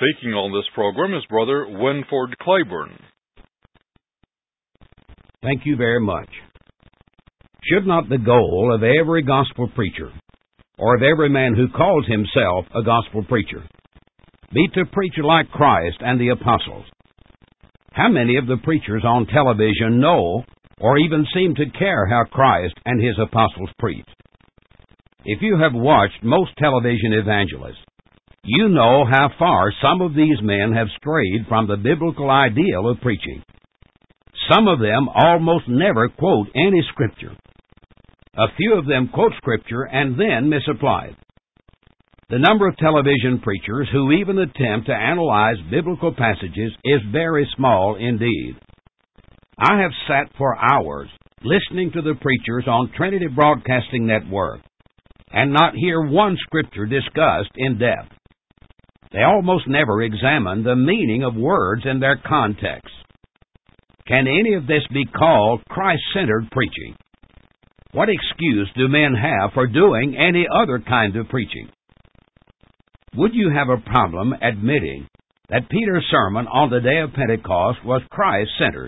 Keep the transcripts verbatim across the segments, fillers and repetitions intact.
Speaking on this program is Brother Winford Claiborne. Thank you very much. Should not the goal of every gospel preacher, or of every man who calls himself a gospel preacher, be to preach like Christ and the apostles? How many of the preachers on television know or even seem to care how Christ and his apostles preached? If you have watched most television evangelists, you know how far some of these men have strayed from the biblical ideal of preaching. Some of them almost never quote any Scripture. A few of them quote Scripture and then misapply it. The number of television preachers who even attempt to analyze biblical passages is very small indeed. I have sat for hours listening to the preachers on Trinity Broadcasting Network and not hear one Scripture discussed in depth. They almost never examine the meaning of words in their context. Can any of this be called Christ-centered preaching? What excuse do men have for doing any other kind of preaching? Would you have a problem admitting that Peter's sermon on the day of Pentecost was Christ-centered?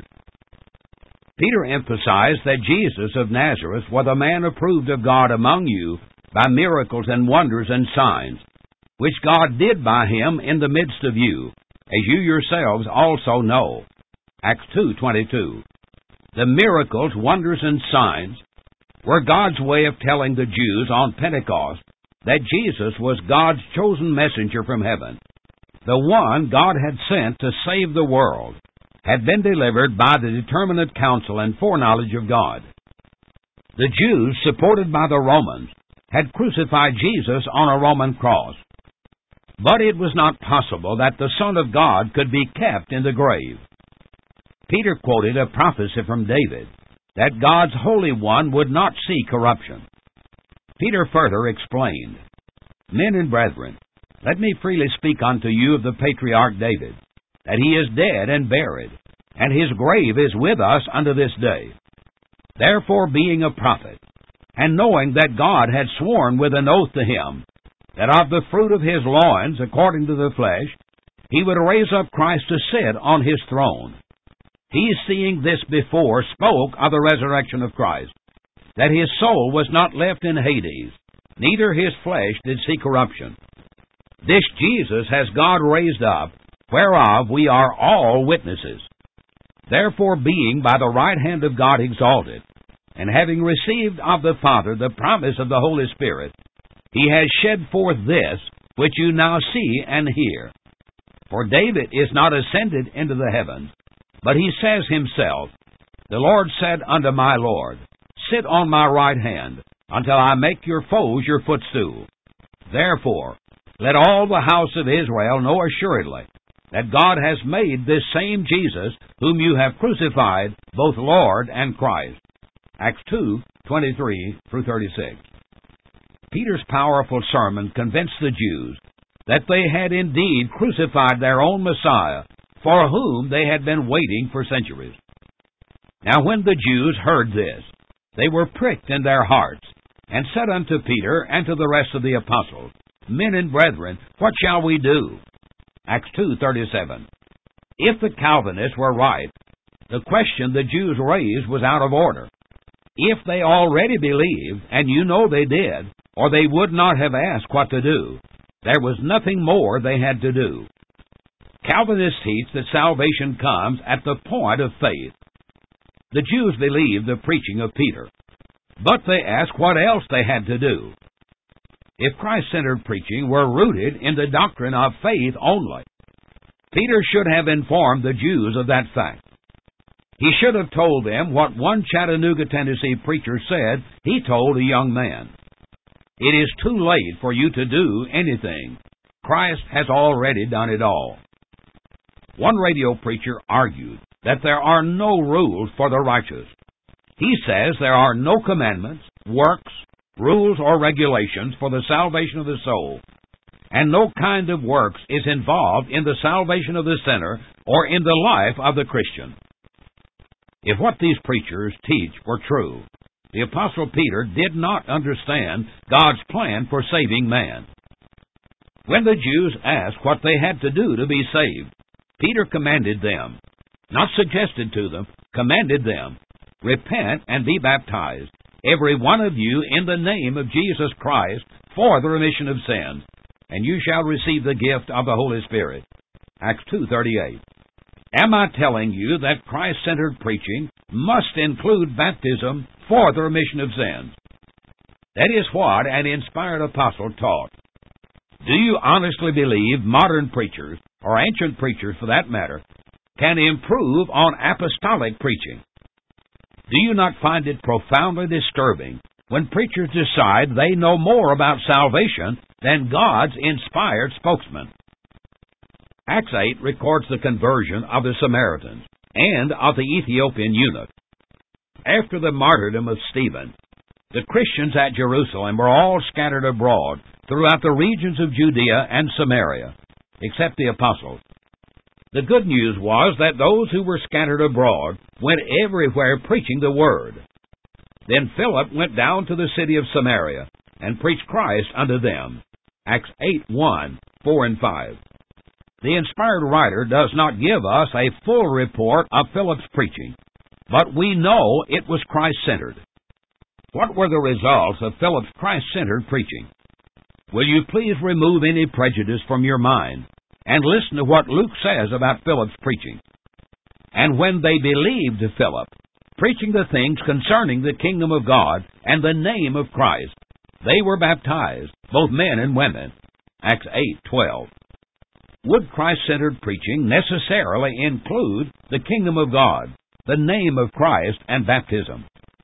Peter emphasized that Jesus of Nazareth was a man approved of God among you by miracles and wonders and signs, which God did by him in the midst of you, as you yourselves also know. Acts two twenty-two. The miracles, wonders, and signs were God's way of telling the Jews on Pentecost that Jesus was God's chosen messenger from heaven. The one God had sent to save the world had been delivered by the determinate counsel and foreknowledge of God. The Jews, supported by the Romans, had crucified Jesus on a Roman cross. But it was not possible that the Son of God could be kept in the grave. Peter quoted a prophecy from David that God's Holy One would not see corruption. Peter further explained, Men and brethren, let me freely speak unto you of the patriarch David, that he is dead and buried, and his grave is with us unto this day. Therefore, being a prophet, and knowing that God had sworn with an oath to him, that of the fruit of his loins, according to the flesh, he would raise up Christ to sit on his throne. He, seeing this before, spoke of the resurrection of Christ, that his soul was not left in Hades, neither his flesh did see corruption. This Jesus has God raised up, whereof we are all witnesses. Therefore, being by the right hand of God exalted, and having received of the Father the promise of the Holy Spirit, he has shed forth this, which you now see and hear. For David is not ascended into the heavens, but he says himself, The Lord said unto my Lord, Sit on my right hand, until I make your foes your footstool. Therefore, let all the house of Israel know assuredly that God has made this same Jesus, whom you have crucified, both Lord and Christ. Acts two twenty-three through thirty-six. Peter's powerful sermon convinced the Jews that they had indeed crucified their own Messiah, for whom they had been waiting for centuries. Now when the Jews heard this, they were pricked in their hearts, and said unto Peter and to the rest of the apostles, Men and brethren, what shall we do? Acts two thirty-seven. If the Calvinists were right, the question the Jews raised was out of order. If they already believed, and you know they did, or they would not have asked what to do, there was nothing more they had to do. Calvinists teach that salvation comes at the point of faith. The Jews believed the preaching of Peter, but they asked what else they had to do. If Christ-centered preaching were rooted in the doctrine of faith only, Peter should have informed the Jews of that fact. He should have told them what one Chattanooga, Tennessee preacher said he told a young man. It is too late for you to do anything. Christ has already done it all. One radio preacher argued that there are no rules for the righteous. He says there are no commandments, works, rules, or regulations for the salvation of the soul, and no kind of works is involved in the salvation of the sinner or in the life of the Christian. If what these preachers teach were true, the Apostle Peter did not understand God's plan for saving man. When the Jews asked what they had to do to be saved, Peter commanded them, not suggested to them, commanded them, repent and be baptized, every one of you, in the name of Jesus Christ, for the remission of sins, and you shall receive the gift of the Holy Spirit. Acts two thirty-eight. Am I telling you that Christ-centered preaching must include baptism for the remission of sins? That is what an inspired apostle taught. Do you honestly believe modern preachers, or ancient preachers for that matter, can improve on apostolic preaching? Do you not find it profoundly disturbing when preachers decide they know more about salvation than God's inspired spokesman? Acts eight records the conversion of the Samaritans and of the Ethiopian eunuch. After the martyrdom of Stephen, the Christians at Jerusalem were all scattered abroad throughout the regions of Judea and Samaria, except the apostles. The good news was that those who were scattered abroad went everywhere preaching the word. Then Philip went down to the city of Samaria and preached Christ unto them. Acts eight one, four and five. The inspired writer does not give us a full report of Philip's preaching, but we know it was Christ-centered. What were the results of Philip's Christ-centered preaching? Will you please remove any prejudice from your mind and listen to what Luke says about Philip's preaching? And when they believed Philip, preaching the things concerning the kingdom of God and the name of Christ, they were baptized, both men and women. Acts eight twelve. Would Christ-centered preaching necessarily include the kingdom of God, the name of Christ, and baptism?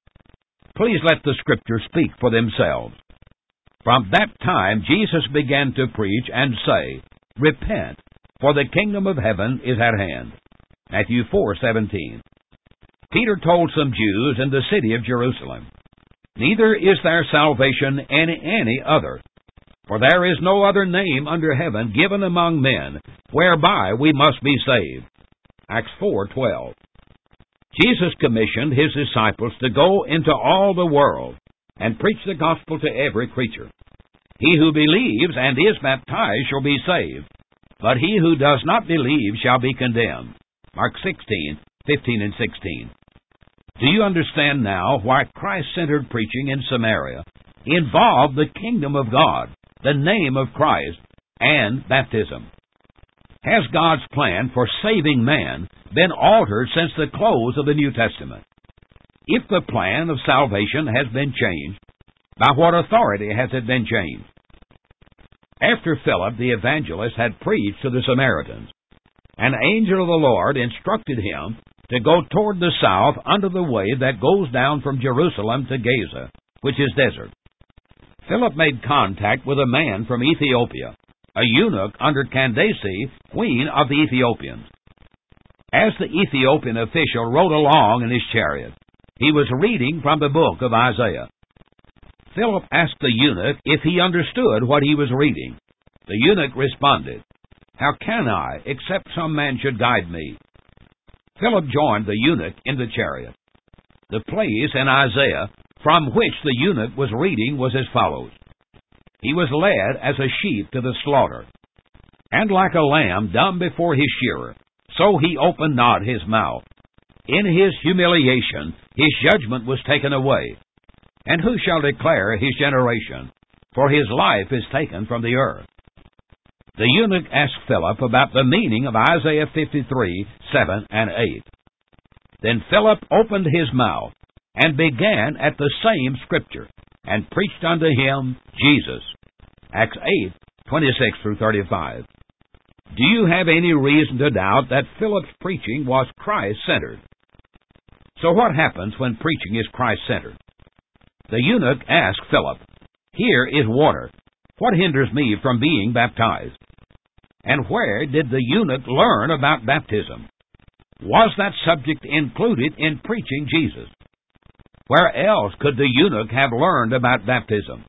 Please let the Scriptures speak for themselves. From that time Jesus began to preach and say, Repent, for the kingdom of heaven is at hand. Matthew four seventeen. Peter told some Jews in the city of Jerusalem, Neither is there salvation in any other, for there is no other name under heaven given among men whereby we must be saved. Acts four twelve. Jesus commissioned his disciples to go into all the world and preach the gospel to every creature. He who believes and is baptized shall be saved, but he who does not believe shall be condemned. Mark sixteen fifteen and sixteen. Do you understand now why Christ-centered preaching in Samaria involved the kingdom of God, the name of Christ, and baptism? Has God's plan for saving man been altered since the close of the New Testament? If the plan of salvation has been changed, by what authority has it been changed? After Philip the evangelist had preached to the Samaritans, an angel of the Lord instructed him to go toward the south under the way that goes down from Jerusalem to Gaza, which is desert. Philip made contact with a man from Ethiopia, a eunuch under Candace, queen of the Ethiopians. As the Ethiopian official rode along in his chariot, he was reading from the book of Isaiah. Philip asked the eunuch if he understood what he was reading. The eunuch responded, How can I, except some man should guide me? Philip joined the eunuch in the chariot. The place in Isaiah from which the eunuch was reading was as follows. He was led as a sheep to the slaughter, and like a lamb dumb before his shearer, so he opened not his mouth. In his humiliation his judgment was taken away. And who shall declare his generation? For his life is taken from the earth. The eunuch asked Philip about the meaning of Isaiah fifty-three, seven and eight. Then Philip opened his mouth, and began at the same scripture, and preached unto him Jesus. Acts eight, twenty-six through thirty-five. Do you have any reason to doubt that Philip's preaching was Christ-centered? So what happens when preaching is Christ-centered? The eunuch asked Philip, Here is water. What hinders me from being baptized? And where did the eunuch learn about baptism? Was that subject included in preaching Jesus? Where else could the eunuch have learned about baptism?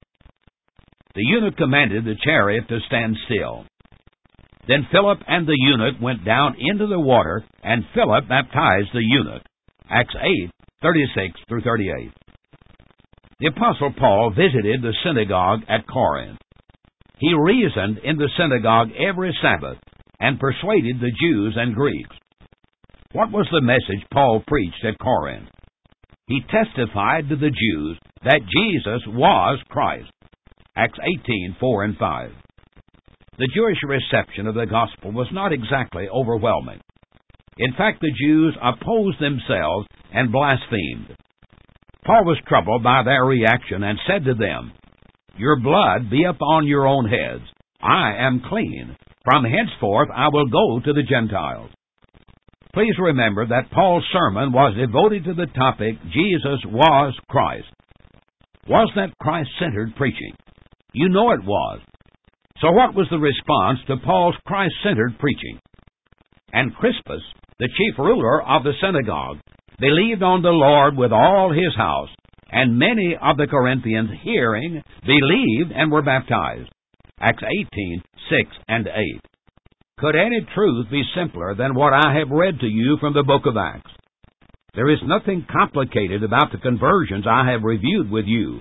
The eunuch commanded the chariot to stand still. Then Philip and the eunuch went down into the water, and Philip baptized the eunuch. Acts eight, thirty-six through thirty-eight. The Apostle Paul visited the synagogue at Corinth. He reasoned in the synagogue every Sabbath and persuaded the Jews and Greeks. What was the message Paul preached at Corinth? He testified to the Jews that Jesus was Christ. Acts eighteen, four and five. The Jewish reception of the gospel was not exactly overwhelming. In fact, the Jews opposed themselves and blasphemed. Paul was troubled by their reaction and said to them, "Your blood be upon your own heads. I am clean. From henceforth I will go to the Gentiles." Please remember that Paul's sermon was devoted to the topic, Jesus was Christ. Was that Christ-centered preaching? You know it was. So what was the response to Paul's Christ-centered preaching? And Crispus, the chief ruler of the synagogue, believed on the Lord with all his house, and many of the Corinthians, hearing, believed and were baptized. Acts eighteen, six and eight. Could any truth be simpler than what I have read to you from the book of Acts? There is nothing complicated about the conversions I have reviewed with you.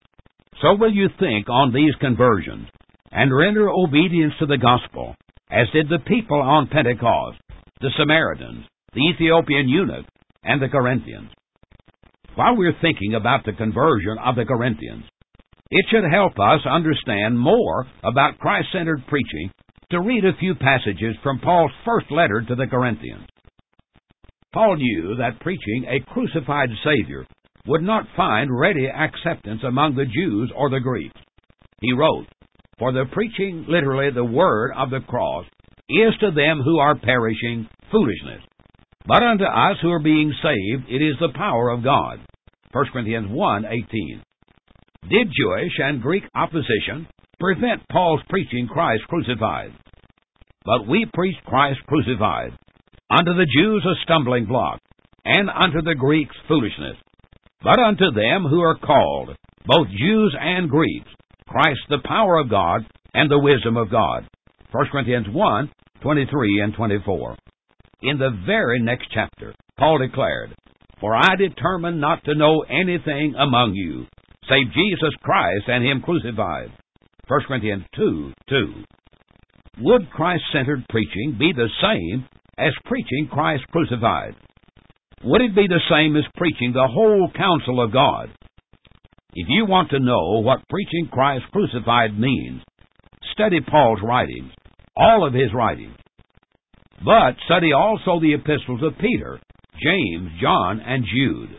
So will you think on these conversions, and render obedience to the gospel, as did the people on Pentecost, the Samaritans, the Ethiopian eunuch, and the Corinthians. While we're thinking about the conversion of the Corinthians, it should help us understand more about Christ-centered preaching to read a few passages from Paul's first letter to the Corinthians. Paul knew that preaching a crucified Savior would not find ready acceptance among the Jews or the Greeks. He wrote, "For the preaching, literally the word of the cross, is to them who are perishing foolishness. But unto us who are being saved, it is the power of God." First Corinthians one, eighteen. Did Jewish and Greek opposition prevent Paul's preaching Christ crucified? But we preach Christ crucified, unto the Jews a stumbling block, and unto the Greeks foolishness. But unto them who are called, both Jews and Greeks, Christ the power of God and the wisdom of God. First Corinthians one, twenty-three and twenty-four. In the very next chapter, Paul declared, "For I determined not to know anything among you, save Jesus Christ and Him crucified." First Corinthians two, two. Would Christ-centered preaching be the same as preaching Christ crucified? Would it be the same as preaching the whole counsel of God? If you want to know what preaching Christ crucified means, study Paul's writings, all of his writings. But study also the epistles of Peter, James, John, and Jude.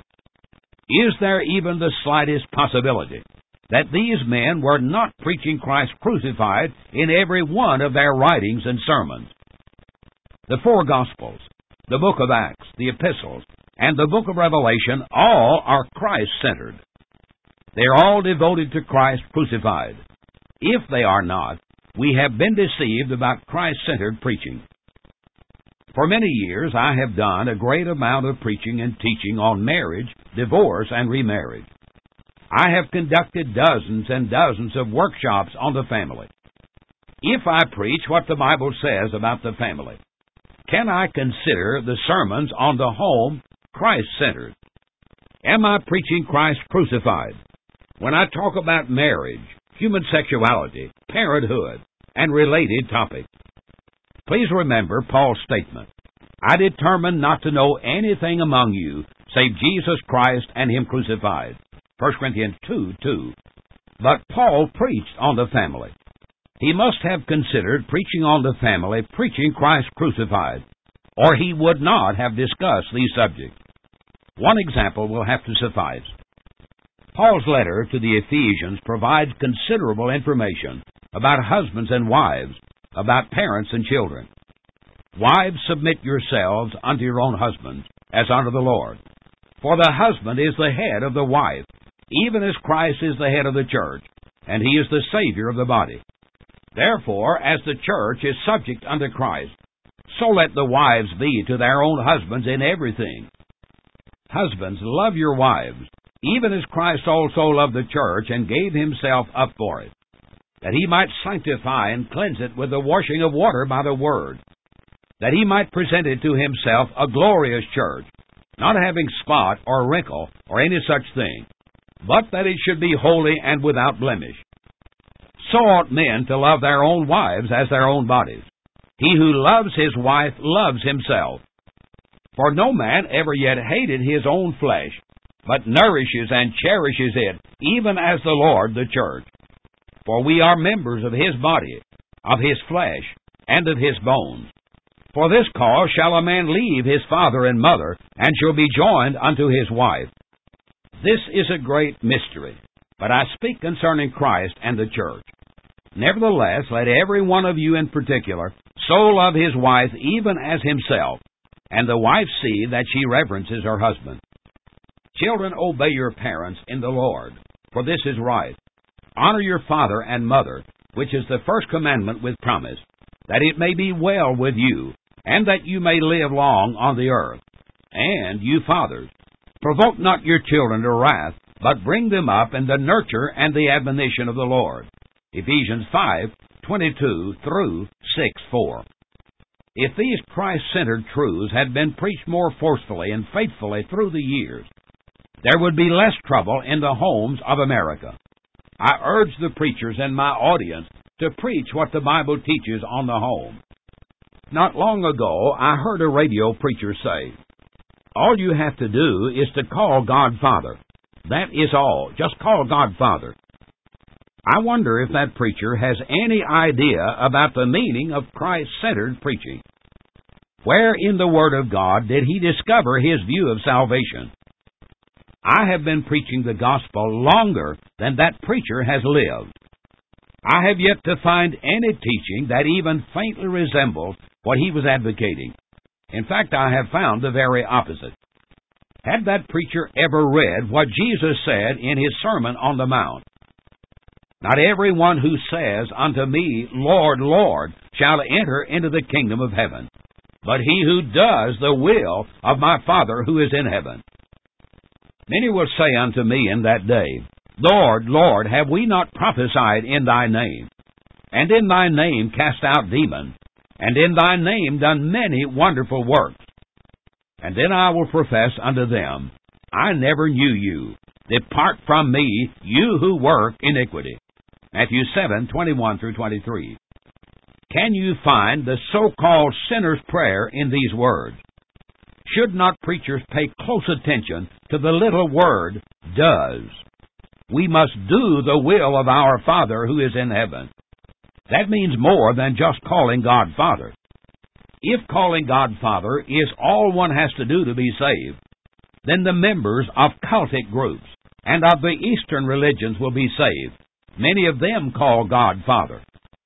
Is there even the slightest possibility that these men were not preaching Christ crucified in every one of their writings and sermons? The four Gospels, the book of Acts, the epistles, and the book of Revelation all are Christ-centered. They are all devoted to Christ crucified. If they are not, we have been deceived about Christ-centered preaching. For many years, I have done a great amount of preaching and teaching on marriage, divorce, and remarriage. I have conducted dozens and dozens of workshops on the family. If I preach what the Bible says about the family, can I consider the sermons on the home Christ-centered? Am I preaching Christ crucified when I talk about marriage, human sexuality, parenthood, and related topics? Please remember Paul's statement, "I determined not to know anything among you save Jesus Christ and Him crucified." First Corinthians two, two. But Paul preached on the family. He must have considered preaching on the family preaching Christ crucified, or he would not have discussed these subjects. One example will have to suffice. Paul's letter to the Ephesians provides considerable information about husbands and wives, about parents and children. Wives, submit yourselves unto your own husbands, as unto the Lord. For the husband is the head of the wife, even as Christ is the head of the church, and He is the Savior of the body. Therefore, as the church is subject unto Christ, so let the wives be to their own husbands in everything. Husbands, love your wives, even as Christ also loved the church and gave Himself up for it, that He might sanctify and cleanse it with the washing of water by the Word, that He might present it to Himself a glorious church, not having spot or wrinkle or any such thing, but that it should be holy and without blemish. So ought men to love their own wives as their own bodies. He who loves his wife loves himself. For no man ever yet hated his own flesh, but nourishes and cherishes it, even as the Lord the church. For we are members of his body, of his flesh, and of his bones. For this cause shall a man leave his father and mother, and shall be joined unto his wife. This is a great mystery, but I speak concerning Christ and the church. Nevertheless, let every one of you in particular so love his wife even as himself, and the wife see that she reverences her husband. Children, obey your parents in the Lord, for this is right. Honor your father and mother, which is the first commandment with promise, that it may be well with you, and that you may live long on the earth. And you fathers, provoke not your children to wrath, but bring them up in the nurture and the admonition of the Lord. Ephesians five, twenty-two through six, four. If these Christ-centered truths had been preached more forcefully and faithfully through the years, there would be less trouble in the homes of America. I urge the preachers in my audience to preach what the Bible teaches on the home. Not long ago, I heard a radio preacher say, all you have to do is to call God Father. That is all. Just call God Father. I wonder if that preacher has any idea about the meaning of Christ-centered preaching. Where in the Word of God did he discover his view of salvation? I have been preaching the gospel longer than that preacher has lived. I have yet to find any teaching that even faintly resembles what he was advocating. In fact, I have found the very opposite. Had that preacher ever read what Jesus said in his Sermon on the Mount? Not every one who says unto me, Lord, Lord, shall enter into the kingdom of heaven, but he who does the will of my Father who is in heaven. Many will say unto me in that day, Lord, Lord, have we not prophesied in thy name, and in thy name cast out demons, and in thy name done many wonderful works? And then I will profess unto them, I never knew you. Depart from me, you who work iniquity. Matthew seven, twenty-one through twenty-three. Can you find the so-called sinner's prayer in these words? Should not preachers pay close attention to the little word, does? We must do the will of our Father who is in heaven. That means more than just calling God Father. If calling God Father is all one has to do to be saved, then the members of cultic groups and of the Eastern religions will be saved. Many of them call God Father.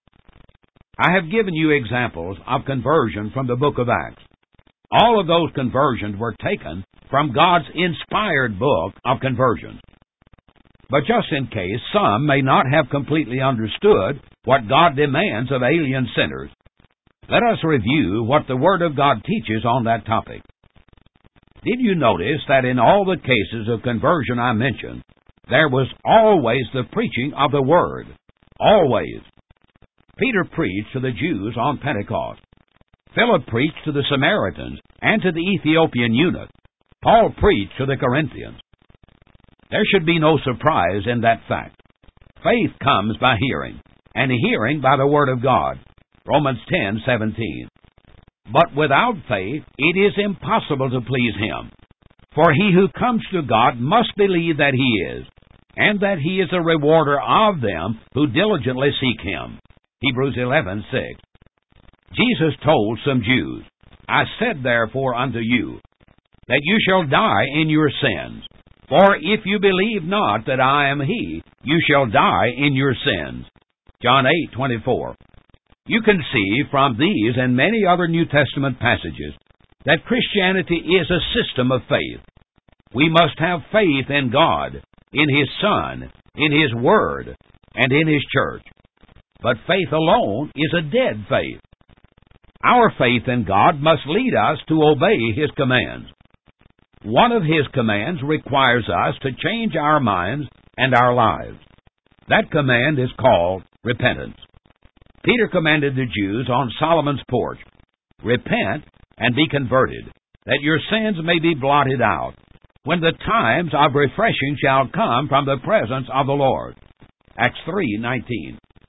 I have given you examples of conversion from the book of Acts. All of those conversions were taken from God's inspired book of conversions. But just in case some may not have completely understood what God demands of alien sinners, let us review what the Word of God teaches on that topic. Did you notice that in all the cases of conversion I mentioned, there was always the preaching of the Word? Always. Peter preached to the Jews on Pentecost. Philip preached to the Samaritans and to the Ethiopian eunuch. Paul preached to the Corinthians. There should be no surprise in that fact. Faith comes by hearing, and hearing by the Word of God. Romans ten, seventeen. But without faith it is impossible to please Him. For he who comes to God must believe that He is, and that He is a rewarder of them who diligently seek Him. Hebrews eleven, six. Jesus told some Jews, I said therefore unto you, that you shall die in your sins. For if you believe not that I am He, you shall die in your sins. John eight, twenty-four. You can see from these and many other New Testament passages that Christianity is a system of faith. We must have faith in God, in His Son, in His Word, and in His church. But faith alone is a dead faith. Our faith in God must lead us to obey His commands. One of His commands requires us to change our minds and our lives. That command is called repentance. Peter commanded the Jews on Solomon's porch, repent and be converted, that your sins may be blotted out, when the times of refreshing shall come from the presence of the Lord. Acts three, nineteen.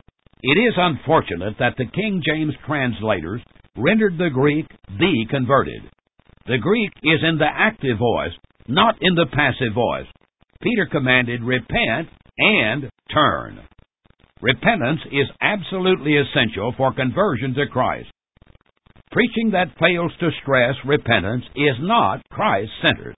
It is unfortunate that the King James translators rendered the Greek "the converted." The Greek is in the active voice, not in the passive voice. Peter commanded, "Repent and turn." Repentance is absolutely essential for conversion to Christ. Preaching that fails to stress repentance is not Christ-centered.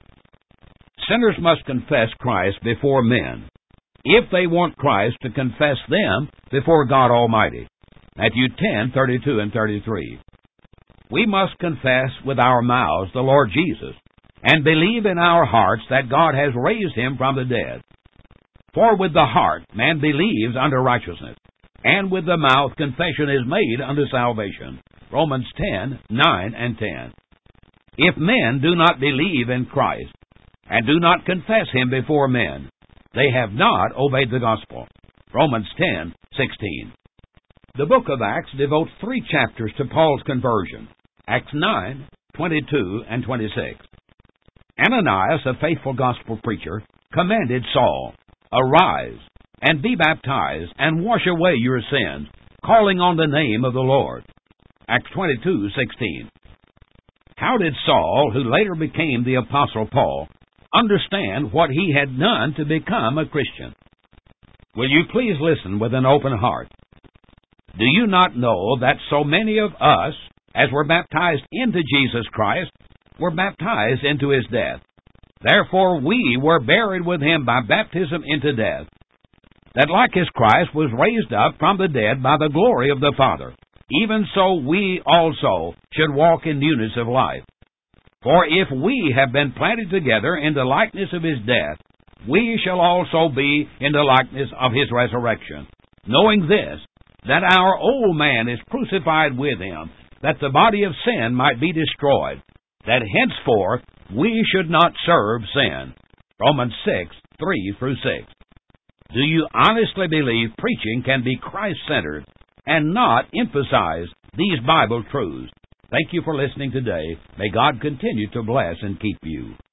Sinners must confess Christ before men, if they want Christ to confess them before God Almighty. Matthew ten, thirty-two and thirty-three. We must confess with our mouths the Lord Jesus, and believe in our hearts that God has raised him from the dead. For with the heart man believes unto righteousness, and with the mouth confession is made unto salvation. Romans ten, nine and ten. If men do not believe in Christ, and do not confess him before men, they have not obeyed the gospel. Romans ten, sixteen. The book of Acts devotes three chapters to Paul's conversion. Acts nine, twenty-two and twenty-six. Ananias, a faithful gospel preacher, commanded Saul, "Arise, and be baptized, and wash away your sins, calling on the name of the Lord." Acts twenty-two, sixteen. How did Saul, who later became the Apostle Paul, understand what he had done to become a Christian? Will you please listen with an open heart? Do you not know that so many of us, as were baptized into Jesus Christ, were baptized into his death? Therefore we were buried with him by baptism into death, that like as Christ was raised up from the dead by the glory of the Father, even so we also should walk in newness of life. For if we have been planted together in the likeness of his death, we shall also be in the likeness of his resurrection, knowing this, that our old man is crucified with him, that the body of sin might be destroyed, that henceforth we should not serve sin. Romans six, three through six. Do you honestly believe preaching can be Christ-centered and not emphasize these Bible truths? Thank you for listening today. May God continue to bless and keep you.